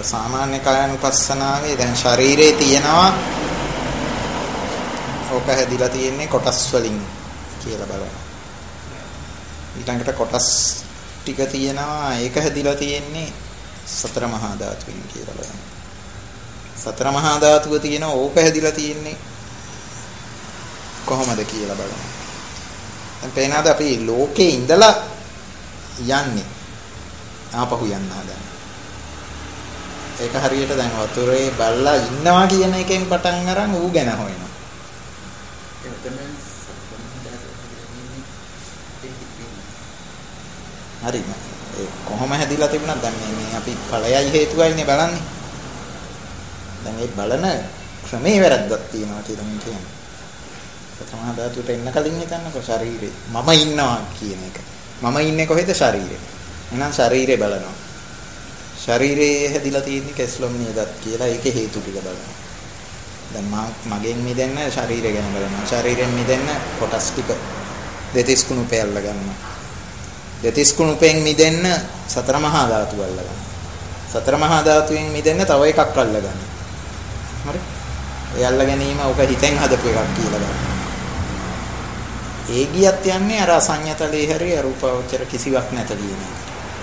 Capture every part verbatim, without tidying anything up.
සාමාන්‍ය කායानुපස්සනාවේ දැන් ශරීරයේ තියෙනවා ඕක හැදිලා තියෙන්නේ කොටස් වලින් කියලා බලනවා. ඊළඟට කොටස් ටික තියෙනවා ඒක හැදිලා තියෙන්නේ සතර මහා ධාතුන් කියලා බලනවා. සතර මහා ධාතුව තියෙනවා ඕක හැදිලා තියෙන්නේ කොහොමද කියලා බලනවා. දැන් පේනවාද අපි ලෝකේ ඉඳලා යන්නේ ආපහු යන්න හදන. ඒක හරියට දැන් වතුරේ බල්ලා ඉන්නවා කියන එකෙන් පටන් අරන් ඌ ගැන හොයනවා. හරි ඒ කොහොම හැදිලා තිබුණත් දැන් මේ අපි ඵලයයි හේතුවයිනේ බලන්නේ. දැන් ඒ බලන ක්‍රමේ වැරද්දක් තියෙනවා කියලා මම කියන්නේ. සතමහා ධාතුවට එන්න කලින් හිතන්නකෝ ශරීරේ මම ඉන්නවා කියන එක. මම ඉන්නේ කොහෙද ශරීරේ. එහෙනම් ශරීරේ බලනවා. ශරීරයේ හැදිලා තියෙන කෙස්ලොම් නියදත් කියලා ඒකේ හේතු ටික බලනවා. දැන් මගෙන් මිදෙන්න ශරීරය ගැන බලනවා. ශරීරයෙන් මිදෙන්න කොටස් ටික දෙතිස් කුණුපය අල්ල ගන්නවා. දෙතිස් කුණුපෙන් මිදෙන්න සතර මහා ධාතු අල්ල ගන්නවා. සතර මහා ධාතුවෙන් මිදෙන්න තව එකක් අල්ල ගන්නවා. හරි? ඒ අල්ල ගැනීම ඔක හිතෙන් හදපු එකක් කියලා ගන්නවා. ඒ ගියත් යන්නේ අර අසඤ්ඤතලේ හැරි අරූපාවචර කිසිවක් නැත කියන එක.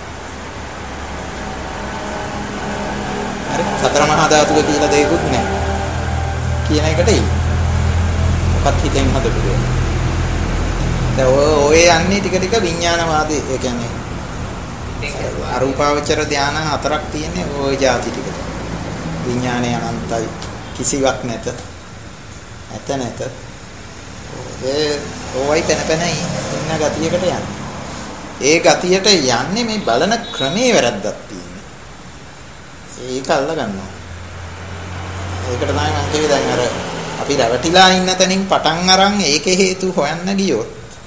හරි? සතර මහා ධාතුක කියලා දෙයක්වත් නැහැ. කියන එකට එයි. මොකක්ද හිතෙන් හදපු දෙයක්. දැන් ඔය යන්නේ ටික ටික විඥානවාදී ඒ කියන්නේ අරූපාවචර ධාන හතරක් තියෙන්නේ ওই જાති ටිකට. විඥානය අනන්තයි කිසිවක් නැත. ඇත නැත. ඒ ඕවයි පැන පැන ඉන්න ගතියකට යන්නේ. ඒ ගතියට යන්නේ මේ බලන ක්‍රමේ වැරද්දක් තියෙන්නේ. ඒක අල්ල ගන්නවා. ඒකට තමයි මම කිව්වේ දැන් අර අපි රැවටිලා ඉන්න තැනින් පටන් අරන් ඒකේ හේතු හොයන්න ගියොත්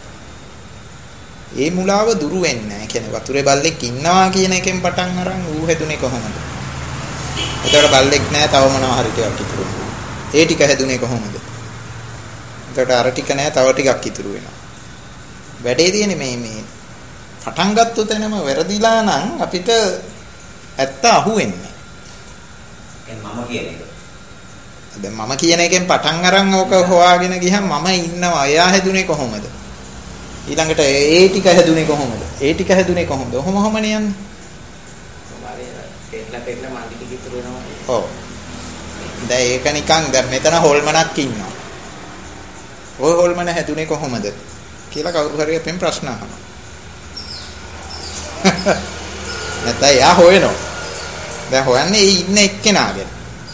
ඒ මුලාව දුරු වෙන්නේ නැහැ. කියන්නේ වතුරේ බල්ලෙක් ඉන්නවා කියන එකෙන් පටන් අරන් ඌ හැදුනේ කොහොමද? එතකොට බල්ලෙක් නැහැ තව මොනවා හරි ටිකක් ඉතුරු වෙනවා. ඒ ටික හැදුනේ කොහොමද? එතකොට අර ටික නැහැ තව ටිකක් ඉතුරු වෙනවා. වැඩේ තියෙන්නේ මේ මේ පටන් ගත්ත තැනම වැරදිලා නම් අපිට ඇත්ත අහුවෙන්නේ. මම කියන එක. දැන් මම කියන එකෙන් පටන් අරන් ඕක හොයාගෙන ගියහම මම ඉන්නවා. එයා හැදුනේ කොහොමද? ඊළඟට ඒ ටික හැදුනේ කොහොමද? ඒ ටික හැදුනේ කොහොමද? ඔහොම ඔහොමනේ යන්නේ. සමහරවිට පෙట్లా පෙట్లా මන්දි ටික ඉතුරු වෙනවා. ඔව්. දැන් ඒක නිකන් දැන් මෙතන හොල්මනක් ඉන්නවා. ওই හොල්මන හැදුනේ කොහොමද කියලා කවුරු හරි අපෙන් ප්‍රශ්න අහනවා. නැත්නම් එයා හොයනවා. දැන් හොයන්නේ ඒ ඉන්න එක්කෙනාගෙන.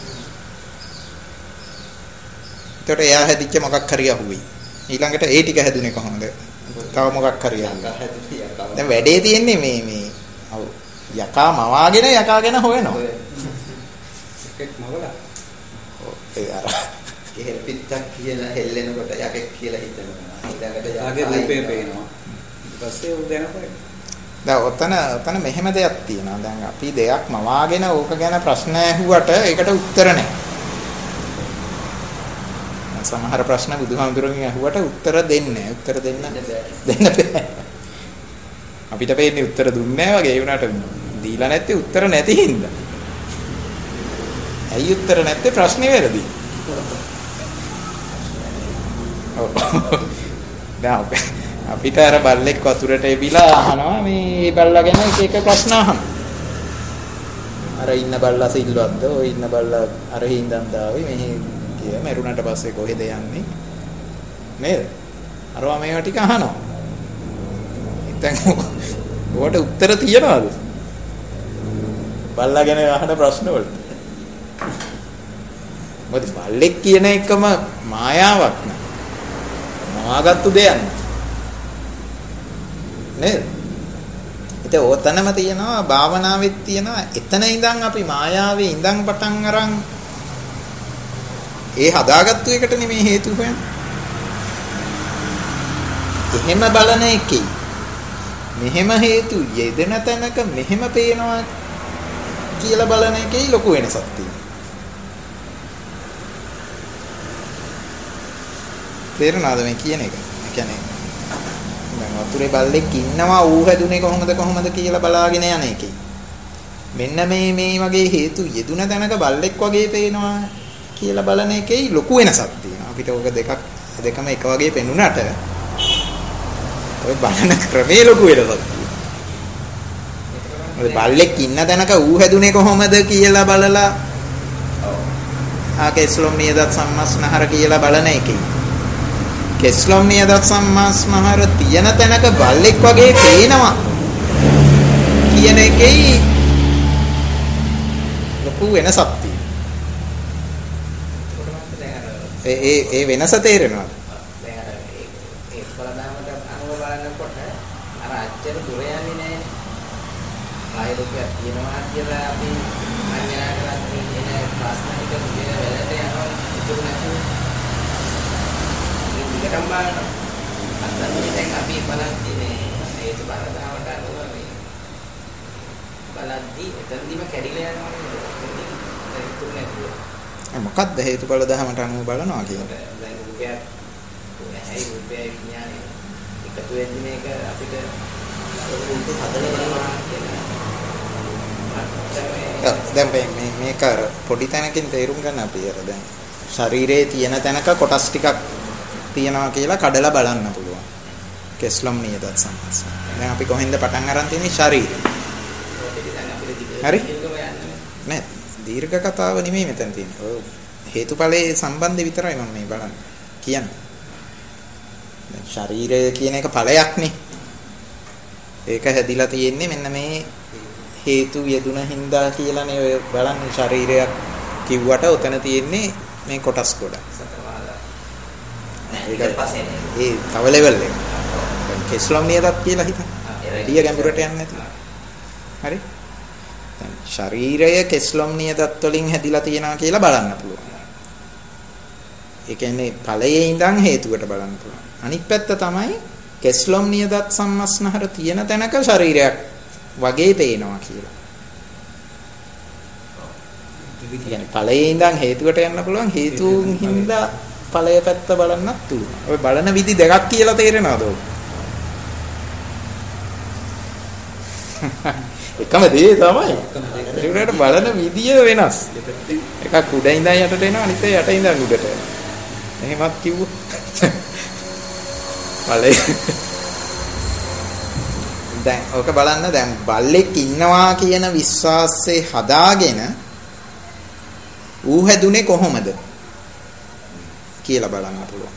ඒකට එයා හැදිච්ච මොකක් හරි අහුවෙයි. ඊළඟට ඒ ටික හැදුනේ කොහොමද? තව මොකක් හරි අහුවෙයි. දැන් වැඩේ තියෙන්නේ මේ මේ ඔව් යකා මවාගෙන යකාගෙන හොයනවා. එකෙක් මවලා. ඔව් ඒ අර කෙහෙල් පිටක් කියලා හෙල්ලෙනකොට යකෙක් කියලා හිතනවා. ඊළඟට යාගේ රූපේ පේනවා. ඊට පස්සේ උ දැනපයි. දැන් ඔතන ඔතන මෙහෙම දෙයක් තියෙනවා. දැන් අපි දෙයක් මවාගෙන ඕක ගැන ප්‍රශ්න ඇහුවට ඒකට උත්තර නැහැ. සමහර ප්‍රශ්න බුදුහාමුදුරන්ගෙන් අහුවට උත්තර දෙන්නේ නැහැ. උත්තර දෙන්න දෙන්න බෑ. අපිට පේන්නේ උත්තර දුන්නේ නැහැ වගේ. ඒ වුණාට දීලා නැත්තේ උත්තර නැති හින්දා. ඇයි උත්තර නැත්තේ ප්‍රශ්නේ වැරදි. ඔව්. දැන් අපිට අර බල්ලෙක් වතුරට එබිලා අහනවා මේ බල්ලා ගැන එක එක ප්‍රශ්න අහනවා. අර ඉන්න බල්ලා සිල්වත්ද? ඔය ඉන්න බල්ලා අර හින්දන් දාවේ මෙහි කිය මරුණට පස්සේ කොහෙද යන්නේ? නේද? අරවා මේවා ටික අහනවා. ඉතින් ඔකට උත්තර තියනවාද? බල්ලා ගැන අහන ප්‍රශ්න වලට. මොකද බල්ලෙක් කියන එකම මායාවක් නේ. මාගත්තු දෙයක් නේද? ඉතින් ඕතනම තියෙනවා භාවනාවෙත් තියෙනවා එතන ඉඳන් අපි මායාවේ ඉඳන් පටන් අරන් ඒ හදාගත්තු එකට නෙමේ හේතු හොයන්නේ. එහෙම බලන එකේ මෙහෙම හේතු යෙදෙන තැනක මෙහෙම පේනවා කියලා බලන එකේ ලොකු වෙනසක් තියෙනවා. තේරුණාද මේ කියන එක? ඒ කියන්නේ දැන් වතුරේ බල්ලෙක් ඉන්නවා ඌ හැදුනේ කොහොමද කොහොමද කියලා බලාගෙන යන එකේ. මෙන්න මේ මේ වගේ හේතු යෙදුන තැනක බල්ලෙක් වගේ පේනවා කියලා බලන එකේ ලොකු වෙනසක් තියෙනවා. අපිට ඕක දෙකක් දෙකම එක වගේ පෙනුනට ඔය බලන ක්‍රමේ ලොකු වෙනසක් තියෙනවා. ඔය බල්ලෙක් ඉන්න තැනක ඌ හැදුනේ කොහොමද කියලා බලලා ආ කෙස්ලොම් නියදත් සම්මස්නහර කියලා බලන එකේ කෙස්ලොම් නියදත් සම්මස්නහර තියෙන තැනක බල්ලෙක් වගේ පේනවා කියන එකේ ලොකු වෙනසක් තියෙනවා. ඒ ඒ ඒ වෙනස තේරෙනවද? දැන් අර ඒ බලදාමට අනුව බලනකොට අර අච්චර දුර යන්නේ නැහැ. ආයතනයක් තියෙනවා කියලා අපි අඥාන කරන්නේ එන ප්‍රශ්නික කියන වෙලට යනවා ඉතුරු නැතුව. මේ විතරම බලන අත්දැකීම් දැන් අපි බලන්නේ මේ ඒක බලදාමට අනුව මේ බලද්දි එතනදිම කැඩිලා යනවා නේද? ඉතුරු නැතුව. මොකක්ද හේතුඵල ධර්මයට අනුව බලනවා කියන්නේ? දැන් රූපයක් ඇයි රූපය විඥානය එකතු වෙන්නේ මේක අපිට රූප හදලා බලනවා කියන්නේ. දැන් මේ මේක පොඩි තැනකින් තේරුම් ගන්න අපි අර දැන් ශරීරයේ තියෙන තැනක කොටස් ටිකක් තියනවා කියලා කඩලා බලන්න පුළුවන්. කෙස්ලොම් නියදත් සම්මස්ස. දැන් අපි කොහෙන්ද පටන් අරන් තියෙන්නේ ශරීරය. හරි? නෑ දීර්ඝ කතාව නෙමෙයි මෙතන තියෙන්නේ. ඔය හේතුඵලයේ සම්බන්ධය විතරයි මම මේ බලන්නේ. කියන්නේ. දැන් ශරීරය කියන එක ඵලයක්නේ. ඒක හැදිලා තියෙන්නේ මෙන්න මේ හේතු යෙදුන හින්දා කියලානේ ඔය බලන්නේ ශරීරයක් කිව්වට උතන තියෙන්නේ මේ කොටස් ගොඩ. ඒක ඒ තව ලෙවල් එක. දැන් කෙස්ලොම් නියදත් කියලා හිතන්න. ඊය ගැඹුරට යන්නේ නැති. හරි? දැන් ශරීරය කෙස්ලොම් නියදත් වලින් හැදිලා තියෙනවා කියලා බලන්න පුළුවන්. ඒ කියන්නේ ඵලයේ ඉඳන් හේතුවට බලන්න පුළුවන්. අනිත් පැත්ත තමයි කෙස්ලොම් නියදත් සම්මස්නහර තියෙන තැනක ශරීරයක් වගේ පේනවා කියලා. ඒ කියන්නේ ඵලයේ ඉඳන් හේතුවට යන්න පුළුවන්. හේතුන් හින්දා ඵලය පැත්ත බලන්නත් පුළුවන්. ඔය බලන විදි දෙකක් කියලා තේරෙනවද ඔය? එකම දේ තමයි. ඒකට බලන විදිය වෙනස්. එකක් උඩ ඉඳන් යටට එනවා අනිත් එක යට ඉඳන් උඩට. එහෙමත් කිව්වොත් ඵලය දැන් ඔක බලන්න දැන් බල්ලෙක් ඉන්නවා කියන විශ්වාසයේ හදාගෙන ඌ හැදුනේ කොහොමද කියලා බලන්න පුළුවන්.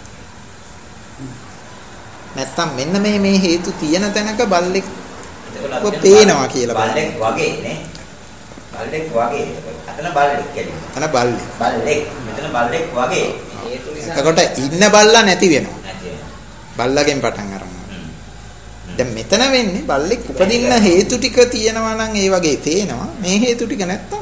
නැත්තම් මෙන්න මේ මේ හේතු තියෙන තැනක බල්ලෙක් පේනවා කියලා බල්ලෙක් වගේ නේ. බල්ලෙක් වගේ. අතන බල්ලෙක් කියන්නේ. අතන බල්ලෙක්. බල්ලෙක්. මෙතන බල්ලෙක් වගේ. හේතු නිසා. එතකොට ඉන්න බල්ලා නැති වෙනවා. නැති වෙනවා. බල්ලාගෙන් පටන් අරන්. දැන් මෙතන වෙන්නේ බල්ලෙක් උපදින්න හේතු ටික තියෙනවා නම් ඒ වගේ තේනවා. මේ හේතු ටික නැත්තම්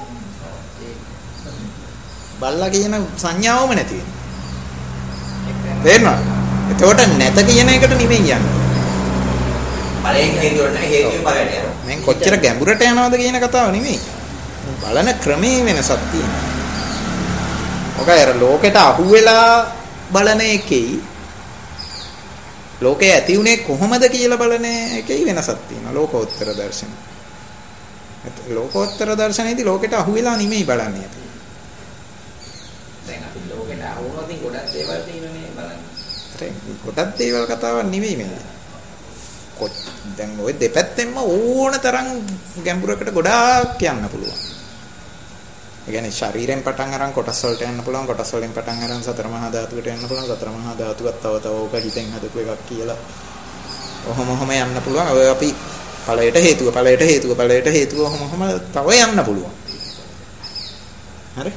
බල්ලා කියන සංඥාවම නැති වෙනවා. තේරෙනවද? එතකොට නැත කියන එකට නෙමෙයි යන්නේ. බලයෙන් හේතුවට හේතුවේ බලයට යනවා. මම කොච්චර ගැඹුරට යනවද කියන කතාව නෙමෙයි. බලන ක්‍රමයේ වෙනසක් තියෙනවා. ඔකයි අර ලෝකෙට අහුවෙලා බලන එකේ ලෝකේ ඇති උනේ කොහොමද කියලා බලන එකේ වෙනසක් තියෙනවා. ලෝකෝත්තර දර්ශන. ලෝකෝත්තර දර්ශනයේදී ලෝකෙට අහුවෙලා නෙමෙයි බලන්නේ අපි. දැන් අපි ලෝකෙට අහුවනොත් ගොඩක් දේවල් තියෙනනේ බලන්න. හරි. ගොඩක් දේවල් කතාවක් නෙමෙයි මේ. දැන් ওই දෙපැත්තෙන්ම ඕන තරම් ගැඹුරකට ගොඩාක් යන්න පුළුවන්. ඒ කියන්නේ ශරීරයෙන් පටන් අරන් කොටස් වලට යන්න පුළුවන්. කොටස් වලින් පටන් අරන් සතර මහා ධාතුවට යන්න පුළුවන්. සතර මහා ධාතුවත් තව තව ඕක හිතෙන් හදපු එකක් කියලා. ඔහොම ඔහොම යන්න පුළුවන්. ඔය අපි ඵලයට හේතුව ඵලයට හේතුව ඵලයට හේතුව ඔහොම ඔහොම තව යන්න පුළුවන්. හරි?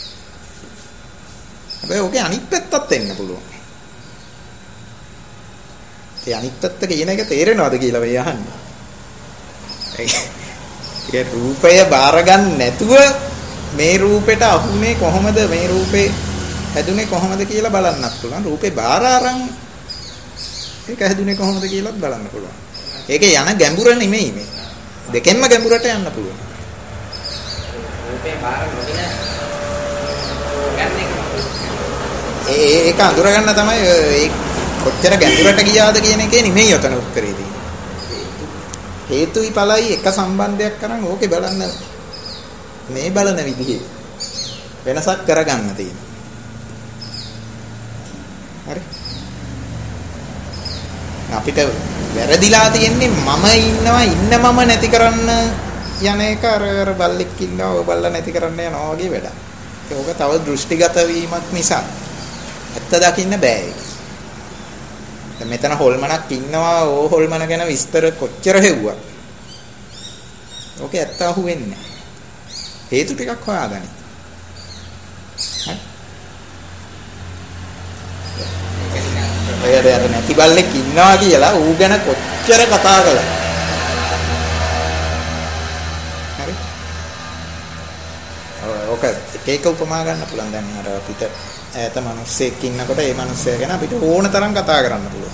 හැබැයි ඕකේ අනිත් පැත්තත් එන්න පුළුවන්. ඒ අනිත් පැත්ත කියන එක තේරෙනවද කියලා වෙයි අහන්නේ. ඒ රූපය බාර ගන්න නැතුව මේ රූපෙට අහුනේ කොහොමද මේ රූපේ හැදුනේ කොහොමද කියලා බලන්නත් පුළුවන්. රූපේ බාර අරන් ඒක හැදුනේ කොහොමද කියලාත් බලන්න පුළුවන්. ඒකේ යන ගැඹුර නෙමෙයි මේ. දෙකෙන්ම ගැඹුරට යන්න පුළුවන්. රූපේ බාර නොගෙන ගන්න එක ඒක අඳුර ගන්න තමයි ඒ කොච්චර ගැඹුරට ගියාද කියන එකේ නෙමෙයි උතන උත්තරේ තියෙන්නේ. හේතුයි ඵලයි එක සම්බන්ධයක් කරන් ඕකේ බලන්න මේ බලන විදිහේ වෙනසක් කරගන්න තියෙනවා. හරි. අපිට වැරදිලා තියෙන්නේ මම ඉන්නවා ඉන්න මම නැති කරන්න යන එක අර අර බල්ලෙක් ඉන්නවා ඔය බල්ලා නැති කරන්න යනවා වගේ වැඩක්. ඒක තව දෘෂ්ටිගත වීමක් නිසා ඇත්ත දකින්න බෑ ඒක. දැන් මෙතන හොල්මනක් ඉන්නවා ඕ හොල්මන ගැන විස්තර කොච්චර හෙව්වා. ඕකේ ඇත්ත අහුවෙන්නේ නැහැ. හේතු ටිකක් හොයාගන්න. හරි. එයාට යට නැති බල්ලෙක් ඉන්නවා කියලා ඌ ගැන කොච්චර කතා කළා. හරි. ඔක එක එක උපමා ගන්න පුළුවන්. දැන් අර අපිට ඈත මිනිස්සෙක් ඉන්නකොට ඒ මිනිස්සයා ගැන අපිට ඕන තරම් කතා කරන්න පුළුවන්.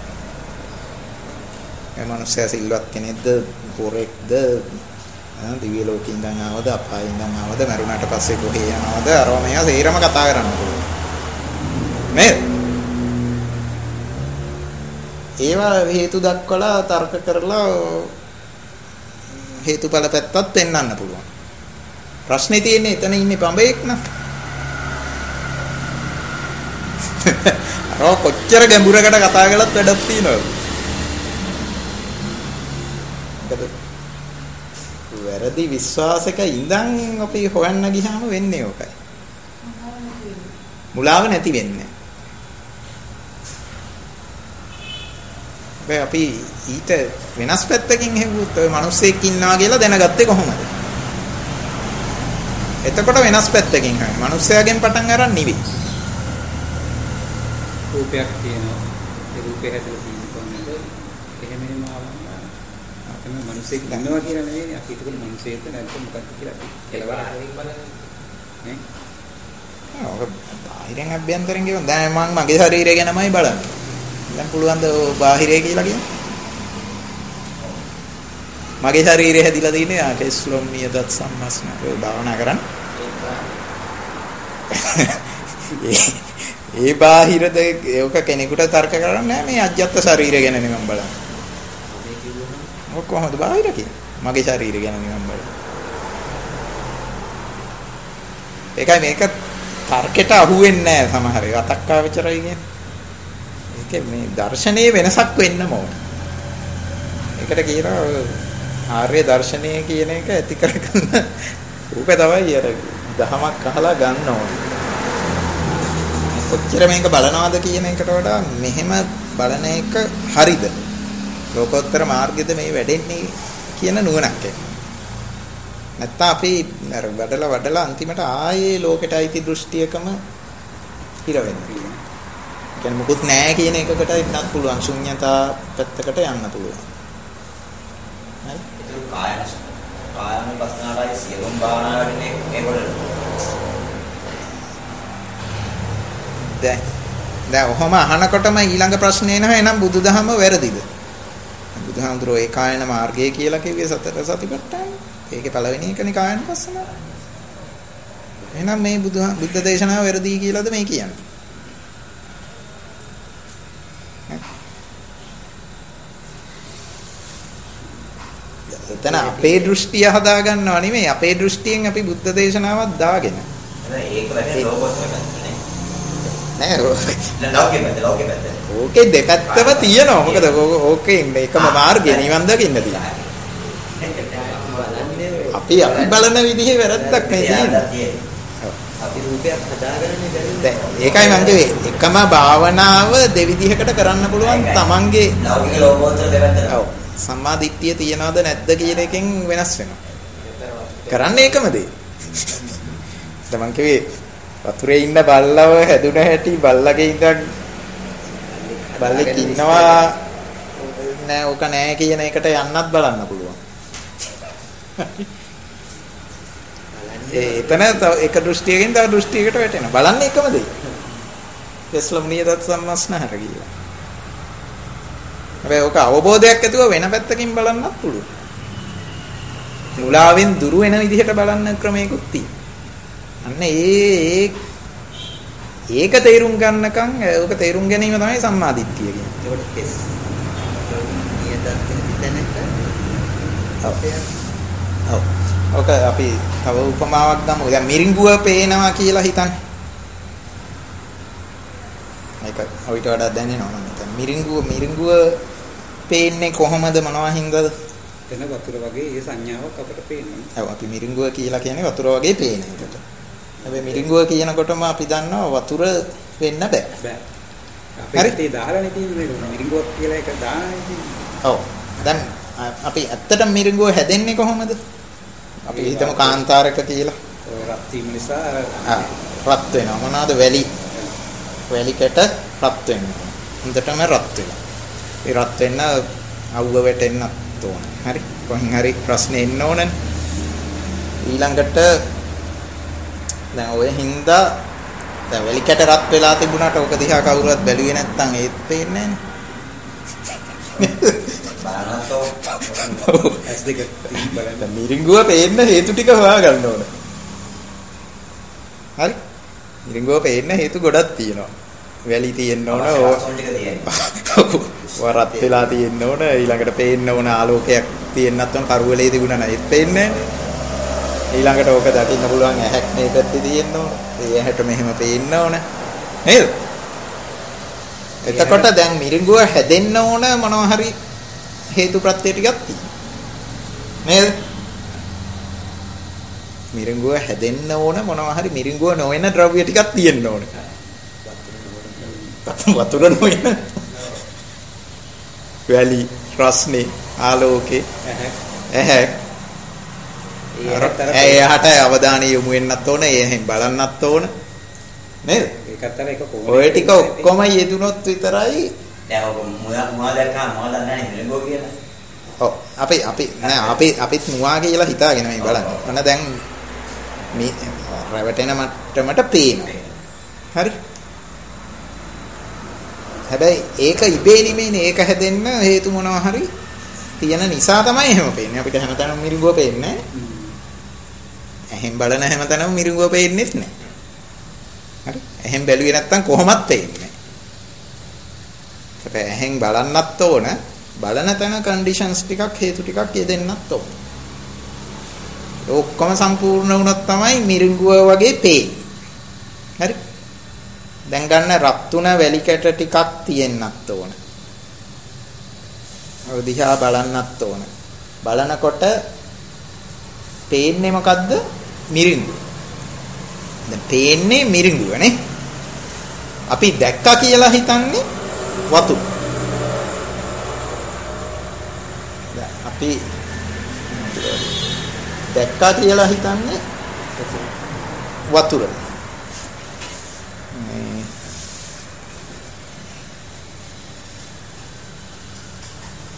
ඒ මිනිස්සයා සිල්වත් කෙනෙක්ද, හොරෙක්ද, දිව්‍ය ලෝකේ ඉඳන් ආවද, අපායේ ඉඳන් ආවද, මරුණාට පස්සේ කොහේ යනවද, අරව මේවා සේරම කතා කරන්න පුළුවන්. නේද? ඒවා හේතු දක්වලා තර්ක කරලා හේතුඵල පැත්තත් පෙන්වන්න පුළුවන්. ප්‍රශ්නේ තියෙන්නේ එතන ඉන්නේ පඹෙක් න ะ. අර කොච්චර ගැඹුරකට කතා කළත් වැඩක් තියෙනවද? වැරදි විශ්වාසක ඉඳන් අපි හොයන්න ගියාම වෙන්නේ ඕකයි. මුලාව නැති වෙන්නේ. හැබැයි අපි ඊට වෙනස් පැත්තකින් හෙව්වොත් ඔය මිනිස්සෙක් ඉන්නවා කියලා දැනගත්තේ කොහොමද? එතකොට වෙනස් පැත්තකින් හරි මිනිස්සයාගෙන් පටන් අරන් නිවි. රූපයක් තියෙනවා. ඒ රූපේ හැදලා තියෙන කොහොමද? එහෙම එහෙම ආවම තමයි මිනිස්සෙක් ඉන්නවා කියලා නෙවෙයි අපි හිතපු මිනිස්සෙක් නැත්නම් මොකක්ද කියලා අපි කෙලවර හරින් බලන්නේ. නේ? ඔක බාහිරෙන් අභ්‍යන්තරෙන් කියනවා. දැන් මම මගේ ශරීරය ගැනමයි බලන්නේ. දැන් පුළුවන් ද බාහිරය කියලා කියන්න? මගේ ශරීරය හැදිලා තියෙන්නේ ආ කෙස්ලොම් නියදත් සම්මස්න. ඔය භාවනා කරන්න. ඒ බාහිරද ඒක කෙනෙකුට තර්ක කරන්නේ නැහැ මේ අජ්ජත් ශරීරය ගැන නෙමෙයි මම බලන්නේ. ඔක කොහොමද බාහිර කියන්නේ? මගේ ශරීරය ගැන නෙමෙයි මම බලන්නේ. ඒකයි මේක තර්කයට අහු වෙන්නේ නැහැ සමහර ඒ අතක්කාවචරයි කියන්නේ. ඒක මේ දර්ශනයේ වෙනසක් වෙන්න ඕන. ඒකට කියනවා ආර්ය දර්ශනය කියන එක ඇති කරගන්න රූප තමයි අර දහමක් අහලා ගන්න ඕනේ. කොච්චර මේක බලනවාද කියන එකට වඩා මෙහෙම බලන එක හරිද? ලෝකෝත්තර මාර්ගෙද මේ වැඩෙන්නේ කියන නුවණක් එක්ක. නැත්නම් අපි අර වඩලා වඩලා අන්තිමට ආයේ ලෝකෙට අයිති දෘෂ්ටියකම හිර වෙනවා. කියන්නේ මොකුත් නැහැ කියන එකකට ඉන්නත් පුළුවන්. ශුන්‍යතා පැත්තකට යන්න පුළුවන්. හරි? ඒක කායන කායන පස්නාරයි සියලුම භාවනාවන්නේ මේවල. දැන් දැන් ඔහොම අහනකොටම ඊළඟ ප්‍රශ්නේ එනවා එහෙනම් බුදුදහම වැරදිද? බුදුහාමුදුරෝ ඒ කායන මාර්ගය කියලා කිව්වේ සතර සතිපට්ඨාන. ඒකේ පළවෙනි එකනේ කායන පස්සනාව. එහෙනම් මේ බුදු බුද්ධ දේශනාව වැරදි කියලාද මේ කියන්නේ? එතන අපේ දෘෂ්ටිය හදා ගන්නව නෙමෙයි අපේ දෘෂ්ටියෙන් අපි බුද්ධ දේශනාවක් දාගෙන. ඒක වැඩි ලෝකෝත්තර පැත්තනේ. නෑ ලෝකෙ පැත්ත ලෝකෙ පැත්ත. ඕකේ දෙපැත්තම තියෙනවා. මොකද ඕකේ මේකම මාර්ගය නිවන් දකින්න තියෙනවා. අපි අපි බලන විදිහේ වැරද්දක් නේ තියෙන්නේ. අපි රූපයක් හදාගන්නේ බැරි. ඒකයි මම කිව්වේ එකම භාවනාව දෙවිධයකට කරන්න පුළුවන් තමන්ගේ ලෞකික ලෝකෝත්තර දෙපැත්තට. ඔව්. සම්මා දිට්ඨිය තියනවද නැද්ද කියන එකෙන් වෙනස් වෙනවා. කරන්නේ එකම දේ. දැන් මම කිව්වේ වතුරේ ඉන්න බල්ලව හැදුන හැටි බල්ලගේ ඉඳන් බල්ලෙක් ඉන්නවා නෑ ඕක නෑ කියන එකට යන්නත් බලන්න පුළුවන්. ඒ එතන එක දෘෂ්ටියකින් තව දෘෂ්ටියකට වැටෙනවා. බලන්නේ එකම දේ. කෙස්ලොම් නියදත් සම්මස්නහර කියලා. හැබැයි ඕක අවබෝධයක් ඇතුව වෙන පැත්තකින් බලන්නත් පුළුවන්. මුලාවෙන් දුර වෙන විදිහට බලන්න ක්‍රමයකුත් තියෙනවා. අන්න ඒ ඒක තේරුම් ගන්නකම් ඕක තේරුම් ගැනීම තමයි සම්මාදිට්ඨිය කියන්නේ. ඒකට කෙස් නියදත් කියන තැනක ඔව්. ඔව්. ඔක අපි තව උපමාවක් ගමු. දැන් මිරිඟුව පේනවා කියලා හිතන්න. මේක ඔයිට වඩා දැනෙනවා නේද? මිරිඟුව මිරිඟුව පේන්නේ කොහොමද මොනවා හින්දාද? එතන වතුර වගේ ඒ සංඥාවක් අපිට පේනවා. ඔව් අපි මිරිඟුව කියලා කියන්නේ වතුර වගේ පේන එකට. හැබැයි මිරිඟුව කියනකොටම අපි දන්නවා වතුර වෙන්න බෑ. බෑ. අපේ හිතේ දාලානේ තියෙන්නේ මිරිඟුවක් කියලා එක දාන්නේ තියෙන්නේ. ඔව්. දැන් අපි ඇත්තටම මිරිඟුව හැදෙන්නේ කොහොමද? අපි හිතමු කාන්තාරක කියලා. ඔය රත් වීම නිසා ආ රත් වෙනවා. මොනවාද වැලි? වැලි කැට රත් වෙනවා. හොඳටම රත් වෙනවා. ඒ රත් වෙන්න අවුව වැටෙන්නත් ඕන. හරි. කොහෙන් හරි ප්‍රශ්නේ එන්න ඕනනේ. ඊළඟට දැන් ඔය හින්දා දැන් වැලි කැට රත් වෙලා තිබුණාට ඔක දිහා කවුරුවත් බැලුවේ නැත්නම් ඒත් පේන්නේ නැහැ. ඇස් දෙක බලන්න මිරිඟුව පේන්න හේතු ටික හොයාගන්න ඕන. හරි. මිරිඟුව පේන්න හේතු ගොඩක් තියෙනවා. වැලි තියෙන්න ඕන, වරත් වෙලා තියෙන්න ඕන, ඊළඟට පේන්න ඕන ආලෝකයක් තියෙන්නත් ඕන. කරුවලේ තිබුණා නම් ඒත් පේන්නේ නැහැ. ඊළඟට ඕක දකින්න පුළුවන් ඇහැක් මේ පැත්තේ තියෙන්න ඕන. ඒ ඇහැට මෙහෙම පේන්න ඕන. නේද? එතකොට දැන් මිරිඟුව හැදෙන්න ඕන මොනවා හරි හේතු ප්‍රත්‍ය ටිකක් තියෙනවා. නේද? මිරිඟුව හැදෙන්න ඕන මොනවා හරි මිරිඟුව නොවන ද්‍රව්‍ය ටිකක් තියෙන්න ඕන. වතුර නොවන වැලි, රස්නේ, ආලෝකේ, ඇහැ. එයාට අවධානය යොමු වෙන්නත් ඕන, එහෙන් බලන්නත් ඕන. නේද? ඒකත් අර එක කොහොමද? ඔය ටික ඔක්කොම යෙදුනොත් විතරයි. දැන් ඔක මොනවා මොනවා දැක්කම මොනවා දන්නේ නැහැ මිරිඟුව කියලා. ඔව් අපි අපි නෑ අපි අපිත් මුවා කියලා හිතාගෙන මේ බලන්න. අන්න දැන් මේ රැවටෙන මට්ටමට පේනවා. හරි. හැබැයි ඒක ඉබේ නෙමෙයිනේ. ඒක හැදෙන්න හේතු මොනවා හරි තියෙන නිසා තමයි එහෙම පේන්නේ. අපිට හැමතැනම මිරිඟුව පේන්නේ නැහැ. එහෙන් බලන හැමතැනම මිරිඟුව පේන්නේත් නැහැ. හරි. එහෙන් බැලුවේ නැත්තම් කොහොමත් පේන්නේ නැහැ. හැබැයි එහෙන් බලන්නත් ඕන. බලන තැන කන්ඩිෂන්ස් ටිකක් හේතු ටිකක් යෙදෙන්නත් ඕන. ඔක්කොම සම්පූර්ණ වුණොත් තමයි මිරිඟුව වගේ පේන්නේ. හරි. දැන් ගන්න රත්තුන වැලි කැට ටිකක් තියෙන්නත් ඕන. ඔය දිහා බලන්නත් ඕන. බලනකොට පේන්නේ මොකද්ද? මිරිඟුව. දැන් පේන්නේ මිරිඟුව නේ. අපි දැක්කා කියලා හිතන්නේ වතුර. දැන් අපි දැක්කා කියලා හිතන්නේ වතුර.